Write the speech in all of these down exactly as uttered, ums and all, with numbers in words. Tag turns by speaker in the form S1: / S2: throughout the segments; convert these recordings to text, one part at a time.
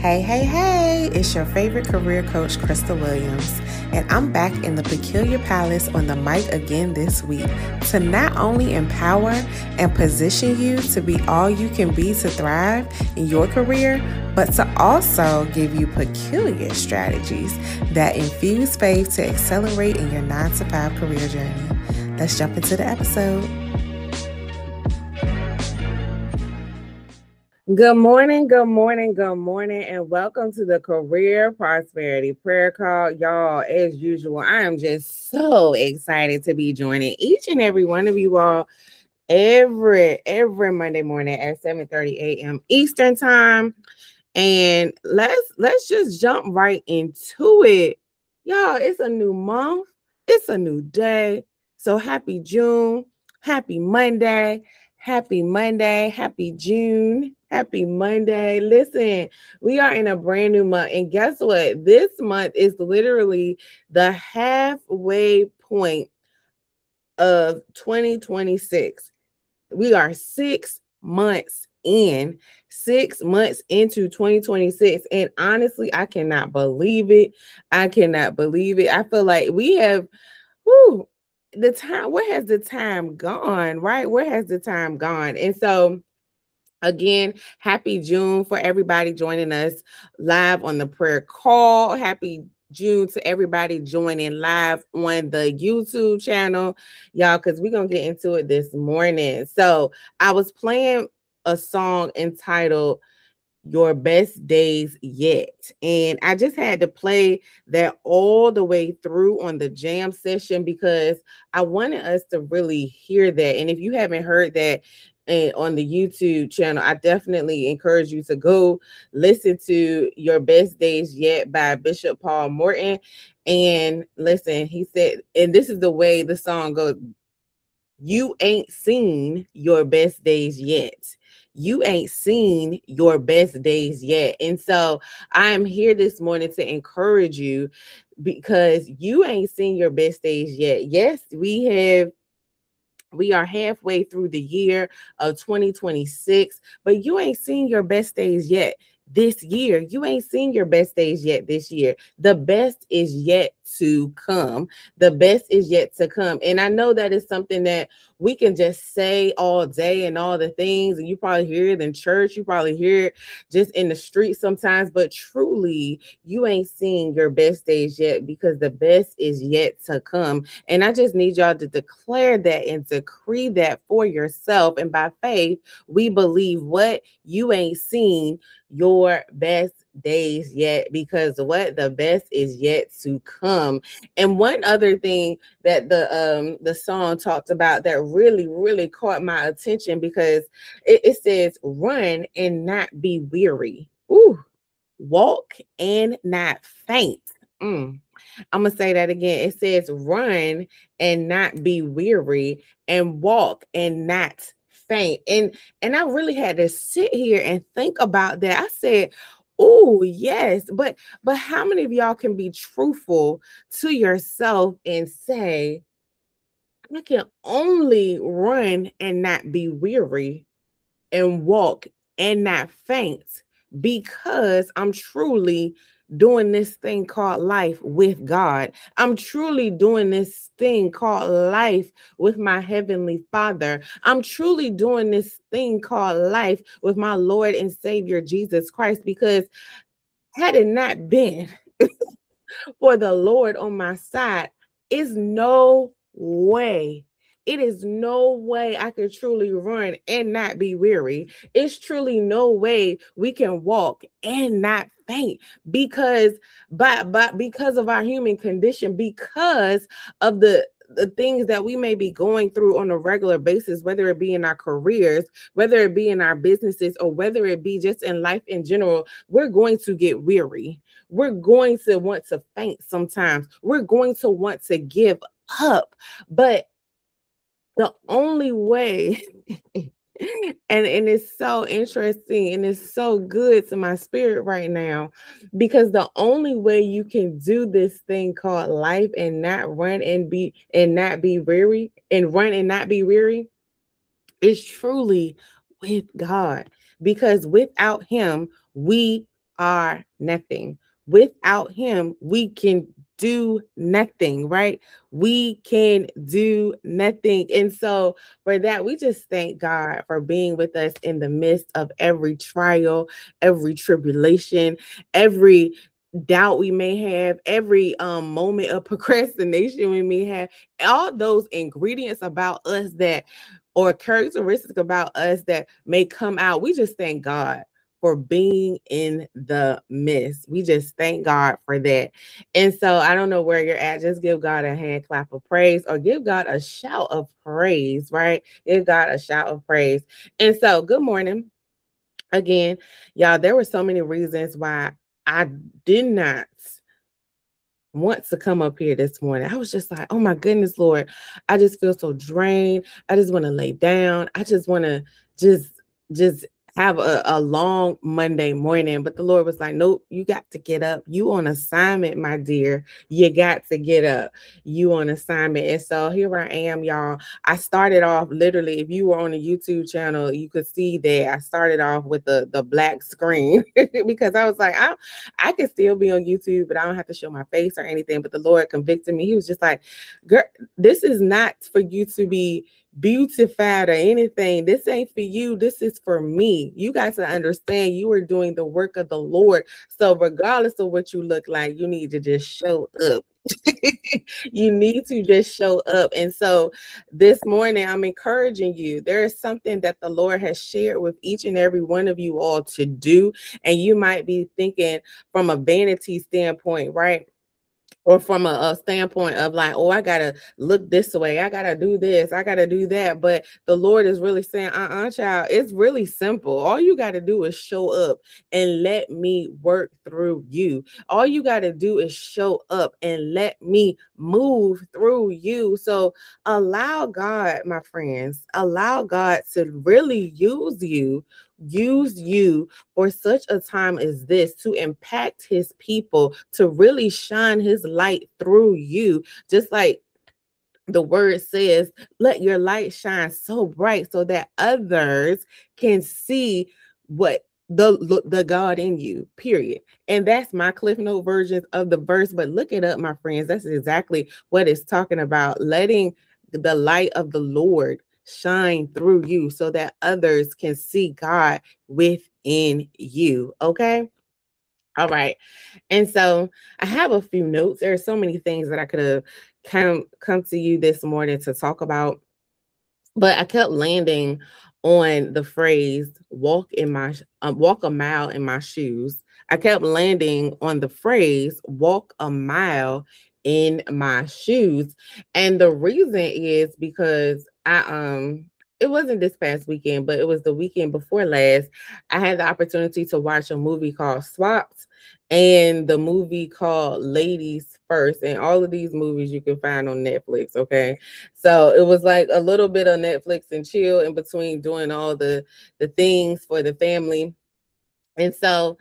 S1: Hey, hey, hey, it's your favorite career coach, Crystal Williams, and I'm back in the Peculiar Palace on the mic again this week to not only empower and position you to be all you can be to thrive in your career, but to also give you peculiar strategies that infuse faith to accelerate in your nine to five career journey. Let's jump into the episode. Good morning, good morning, good morning, and welcome to the Career Prosperity Prayer Call. Y'all, as usual, I am just so excited to be joining each and every one of you all every every Monday morning at seven thirty a.m. Eastern Time. And let's let's just jump right into it. Y'all, it's a new month, it's a new day. So happy June, happy Monday, happy Monday, happy June. Happy Monday. Listen, we are in a brand new month. And guess what? This month is literally the halfway point of twenty twenty-six. We are six months in, six months into twenty twenty-six. And honestly, I cannot believe it. I cannot believe it. I feel like we have, whew, the time, where has the time gone, right? Where has the time gone? And so, again, happy June for everybody joining us live on the prayer call. Happy June to everybody joining live on the YouTube channel, y'all, because we're going to get into it this morning. So I was playing a song entitled Your Best Days Yet. And I just had to play that all the way through on the jam session because I wanted us to really hear that. And if you haven't heard that, and on the YouTube channel, I definitely encourage you to go listen to Your Best Days Yet by Bishop Paul Morton. And listen, he said, and this is the way the song goes: you ain't seen your best days yet. You ain't seen your best days yet. And so I'm here this morning to encourage you because you ain't seen your best days yet. Yes, we have We are halfway through the year of twenty twenty-six, but you ain't seen your best days yet this year. You ain't seen your best days yet this year. The best is yet to come. The best is yet to come. And I know that is something that we can just say all day and all the things, and you probably hear it in church, you probably hear it just in the street sometimes, but truly you ain't seen your best days yet because the best is yet to come. And I just need y'all to declare that and decree that for yourself. And by faith, we believe what? You ain't seen your best days yet because what? The best is yet to come. And one other thing that the um the song talked about that really really caught my attention because it, it says run and not be weary. Ooh, walk and not faint. Mm. I'm gonna say that again. It says run and not be weary, and walk and not faint. And and I really had to sit here and think about that. I said, oh yes, but but how many of y'all can be truthful to yourself and say, I can only run and not be weary and walk and not faint because I'm truly doing this thing called life with God. I'm truly doing this thing called life with my Heavenly Father. I'm truly doing this thing called life with my Lord and Savior Jesus Christ, because had it not been for the Lord on my side, is no way. It is no way I could truly run and not be weary. It's truly no way we can walk and not faint because by, by because of our human condition, because of the the things that we may be going through on a regular basis, whether it be in our careers, whether it be in our businesses, or whether it be just in life in general, we're going to get weary. We're going to want to faint sometimes. We're going to want to give up. But the only way, and, and it's so interesting and it's so good to my spirit right now, because the only way you can do this thing called life and not run and be and not be weary and run and not be weary is truly with God. Because without him, we are nothing. Without him, we can do nothing, right? We can do nothing. And so for that, we just thank God for being with us in the midst of every trial, every tribulation, every doubt we may have, every um moment of procrastination we may have, all those ingredients about us that or characteristics about us that may come out. We just thank God for being in the midst. We just thank God for that. And so I don't know where you're at. Just give God a hand clap of praise or give God a shout of praise, right? Give God a shout of praise. And so good morning again, y'all. There were so many reasons why I did not want to come up here this morning. I was just like, oh my goodness, Lord, I just feel so drained. I just want to lay down. I just want to just, just have a, a long Monday morning. But the Lord was like, nope, you got to get up. You on assignment, my dear. You got to get up. You on assignment. And so here I am, y'all. I started off literally, if you were on the YouTube channel, you could see that I started off with the, the black screen because I was like, I, I could still be on YouTube, but I don't have to show my face or anything. But the Lord convicted me. He was just like, girl, this is not for you to be beautified or anything. This ain't for you. This is for me. You guys to understand you are doing the work of the Lord. So regardless of what you look like, you need to just show up. You need to just show up. And so this morning, I'm encouraging you. There is something that the Lord has shared with each and every one of you all to do. And you might be thinking from a vanity standpoint, right? Or from a, a standpoint of like, oh, I gotta look this way, I gotta do this, I gotta do that. But the Lord is really saying, uh-uh, child, it's really simple. All you gotta do is show up and let me work through you. All you gotta do is show up and let me move through you. So allow God, my friends, allow God to really use you, use you for such a time as this to impact his people, to really shine his light through you. Just like the word says, let your light shine so bright so that others can see what the the God in you, period. And that's my Cliff Note version of the verse, but look it up, my friends. That's exactly what it's talking about, letting the light of the Lord shine through you so that others can see God within you. Okay. All right. And so I have a few notes. There are so many things that I could have come come to you this morning to talk about, but I kept landing on the phrase walk in my um, walk a mile in my shoes. I kept landing on the phrase walk a mile in my shoes. And the reason is because I um it wasn't this past weekend, but it was the weekend before last. I had the opportunity to watch a movie called Swapped and the movie called Ladies First. And all of these movies you can find on Netflix, okay? So it was like a little bit of Netflix and chill in between doing all the the things for the family. And so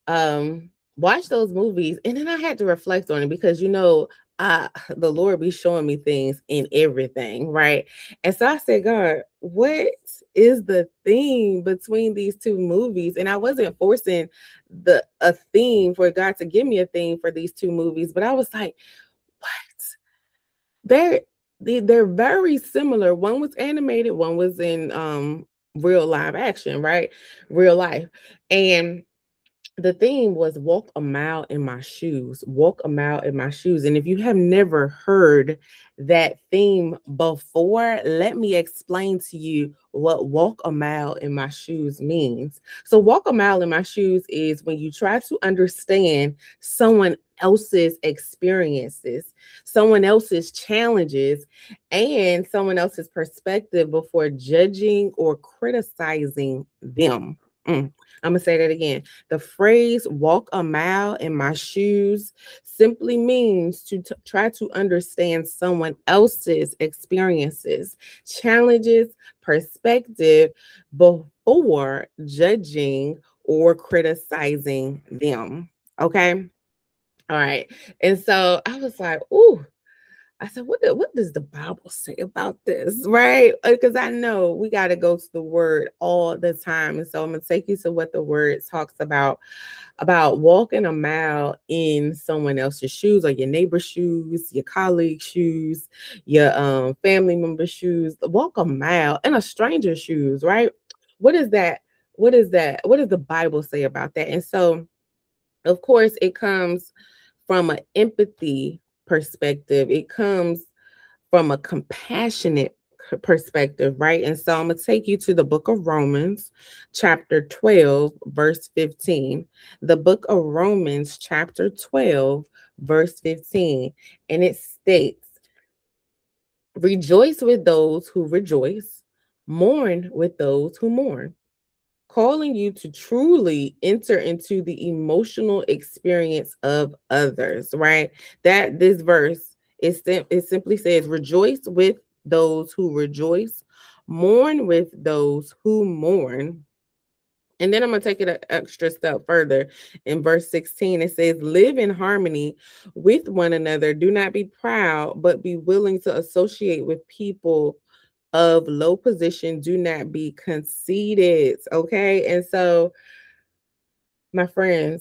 S1: um watch those movies, and then I had to reflect on it because you know uh the Lord be showing me things in everything, right? And so I said, God, what is the theme between these two movies? And I wasn't forcing the a theme for God to give me a theme for these two movies, but I was like, what? They're they, they're very similar. One was animated, one was in um real live action, right? Real life. And the theme was walk a mile in my shoes, walk a mile in my shoes. And if you have never heard that theme before, let me explain to you what walk a mile in my shoes means. So walk a mile in my shoes is when you try to understand someone else's experiences, someone else's challenges, and someone else's perspective before judging or criticizing them. Mm. I'm going to say that again. The phrase walk a mile in my shoes simply means to t- try to understand someone else's experiences, challenges, perspective before judging or criticizing them. Okay. All right. And so I was like, ooh, I said, what, the, what does the Bible say about this? Right? Because I know we got to go to the word all the time. And so I'm going to take you to what the word talks about, about walking a mile in someone else's shoes, or your neighbor's shoes, your colleague's shoes, your um, family member's shoes. Walk a mile in a stranger's shoes, right? What is that? What is that? What does the Bible say about that? And so, of course, it comes from an empathy perspective. It comes from a compassionate perspective, right? And so I'm going to take you to the book of Romans, chapter twelve, verse fifteen. The book of Romans, chapter twelve, verse fifteen. And it states, rejoice with those who rejoice, mourn with those who mourn, calling you to truly enter into the emotional experience of others, right? That this verse is sim- it simply says, rejoice with those who rejoice, mourn with those who mourn. And then I'm going to take it an extra step further. In verse sixteen, it says, live in harmony with one another. Do not be proud, but be willing to associate with people of low position. Do not be conceited. Okay. And so, my friends,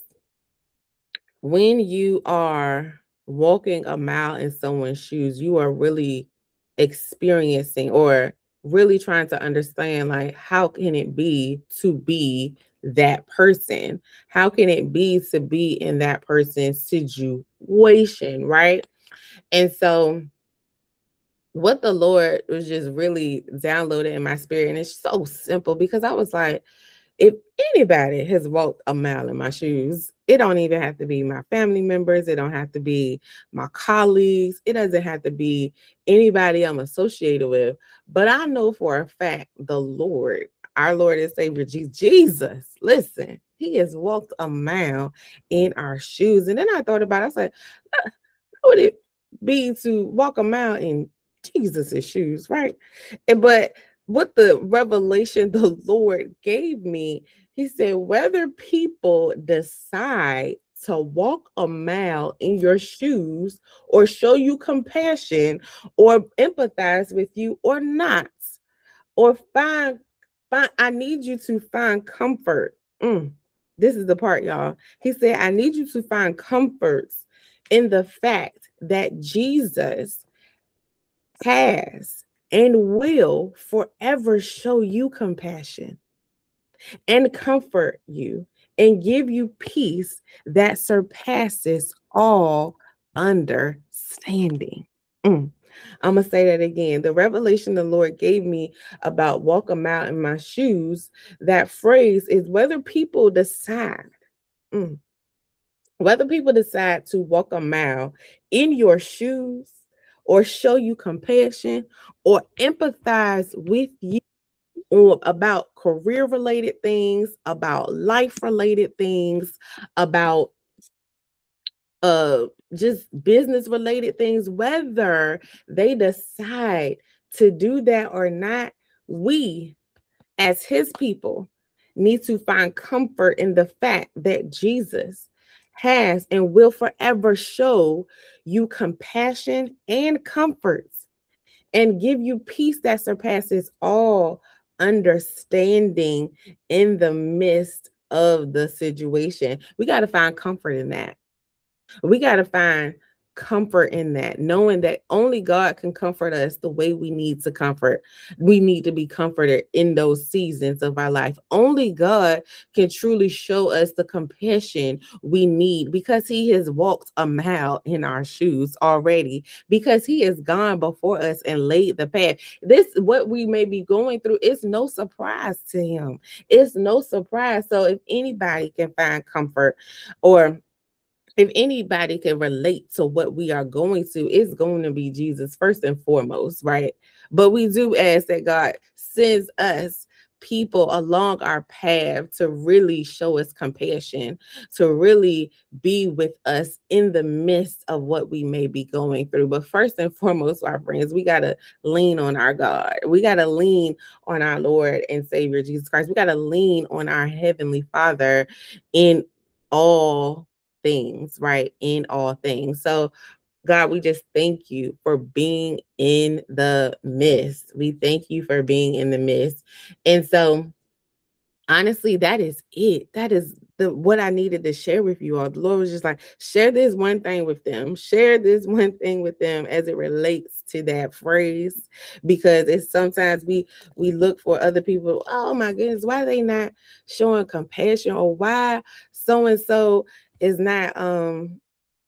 S1: when you are walking a mile in someone's shoes, you are really experiencing or really trying to understand, like, how can it be to be that person? How can it be to be in that person's situation, right? And so, what the Lord was just really downloaded in my spirit, and it's so simple, because I was like, if anybody has walked a mile in my shoes, it don't even have to be my family members. It don't have to be my colleagues. It doesn't have to be anybody I'm associated with. But I know for a fact the Lord, our Lord and Savior Jesus, listen, he has walked a mile in our shoes. And then I thought about it. I was like, how would it be to walk a mile in Jesus's shoes, right? And but what the revelation the Lord gave me, he said, whether people decide to walk a mile in your shoes or show you compassion or empathize with you or not, or find, find I need you to find comfort. Mm, this is the part, y'all. He said, I need you to find comforts in the fact that Jesus has and will forever show you compassion and comfort you and give you peace that surpasses all understanding. Mm. I'm going to say that again. The revelation the Lord gave me about walk a mile in my shoes, that phrase is, whether people decide, mm, whether people decide to walk a mile in your shoes or show you compassion or empathize with you, or about career related things, about life related things, about uh just business related things, whether they decide to do that or not, we as his people need to find comfort in the fact that Jesus has and will forever show you compassion and comfort and give you peace that surpasses all understanding in the midst of the situation. We got to find comfort in that. We got to find comfort in that, knowing that only God can comfort us the way we need to comfort. We need to be comforted in those seasons of our life. Only God can truly show us the compassion we need, because he has walked a mile in our shoes already, because he has gone before us and laid the path. This, what we may be going through, is no surprise to him. It's no surprise. So if anybody can find comfort, or if anybody can relate to what we are going through, it's going to be Jesus first and foremost, right? But we do ask that God sends us people along our path to really show us compassion, to really be with us in the midst of what we may be going through. But first and foremost, our friends, we got to lean on our God. We got to lean on our Lord and Savior Jesus Christ. We got to lean on our Heavenly Father in all things, right? In all things. So God, we just thank you for being in the midst. We thank you for being in the midst. And so, honestly, that is it. That is the what I needed to share with you all. The Lord was just like, share this one thing with them. Share this one thing with them as it relates to that phrase, because it's sometimes we we look for other people. Oh my goodness, why are they not showing compassion, or why so and so is not um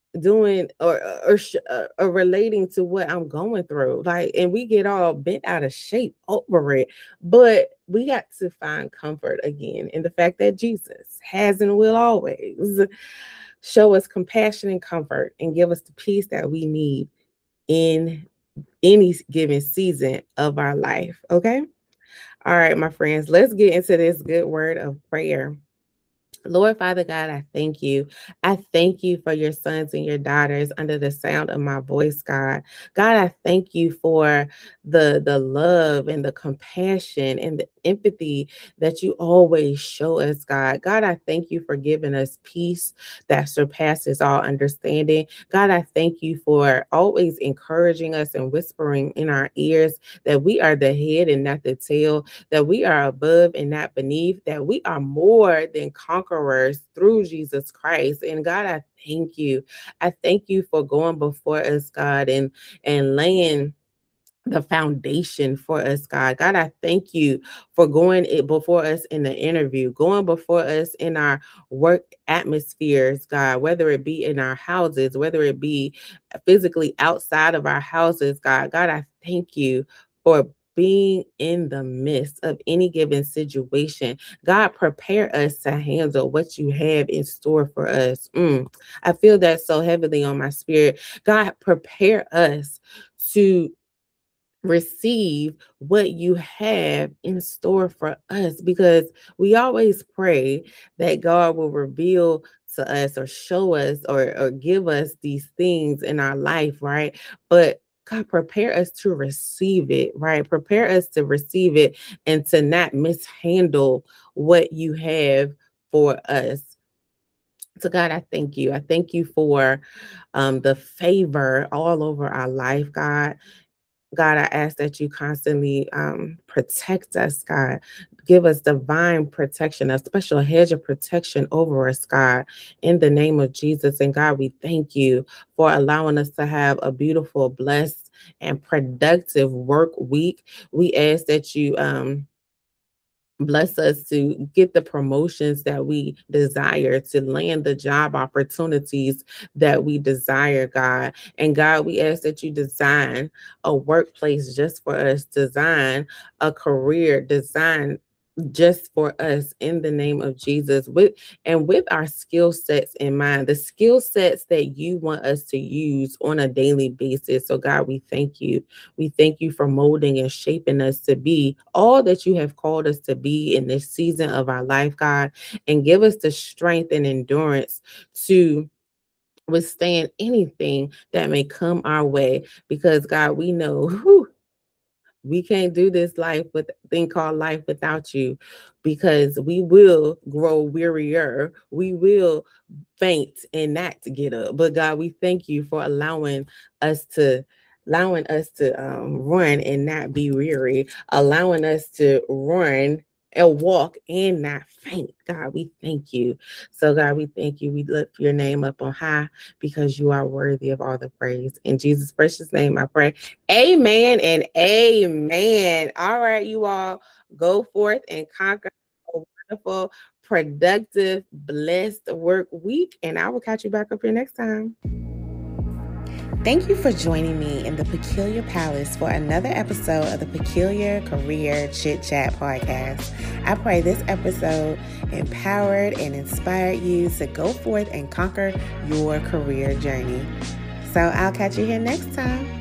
S1: doing or or, uh, or relating to what I'm going through. Like, and we get all bent out of shape over it. But we got to find comfort again in the fact that Jesus has and will always show us compassion and comfort and give us the peace that we need in any given season of our life. Okay. All right, my friends, let's get into this good word of prayer. Lord, Father God, I thank you. I thank you for your sons and your daughters under the sound of my voice, God. God, I thank you for the, the love and the compassion and the empathy that you always show us, God. God, I thank you for giving us peace that surpasses all understanding. God, I thank you for always encouraging us and whispering in our ears that we are the head and not the tail, that we are above and not beneath, that we are more than conquerors through Jesus Christ. And God, I thank you. I thank you for going before us, God, and and laying the foundation for us, God. God, I thank you for going it before us in the interview, going before us in our work atmospheres, God, whether it be in our houses, whether it be physically outside of our houses, God. God, I thank you for being in the midst of any given situation. God, prepare us to handle what you have in store for us. Mm, I feel that so heavily on my spirit. God, prepare us to receive what you have in store for us, because we always pray that God will reveal to us or show us or, or give us these things in our life, right? But God, prepare us to receive it, right? Prepare us to receive it and to not mishandle what you have for us. So God, I thank you. I thank you for um, the favor all over our life, God. God, I ask that you constantly um, protect us, God. Give us divine protection, a special hedge of protection over us, God, in the name of Jesus. And God, we thank you for allowing us to have a beautiful, blessed, and productive work week. We ask that you um, bless us to get the promotions that we desire, to land the job opportunities that we desire, God. And God, we ask that you design a workplace just for us, design a career, design just for us in the name of Jesus, with and with our skill sets in mind, the skill sets that you want us to use on a daily basis. So God, we thank you. We thank you for molding and shaping us to be all that you have called us to be in this season of our life, God, and give us the strength and endurance to withstand anything that may come our way, because God, we know whew, we can't do this life with thing called life without you, because we will grow wearier. We will faint and not to get up. But God, we thank you for allowing us to allowing us to um, run and not be weary, allowing us to run and walk and not faint. God, we thank you. So God, we thank you. We lift your name up on high because you are worthy of all the praise. In Jesus' precious name, I pray. Amen and amen. All right, you all, go forth and conquer a wonderful, productive, blessed work week. And I will catch you back up here next time. Thank you for joining me in the Peculiar Palace for another episode of the Peculiar Career Chit Chat podcast. I pray this episode empowered and inspired you to go forth and conquer your career journey. So I'll catch you here next time.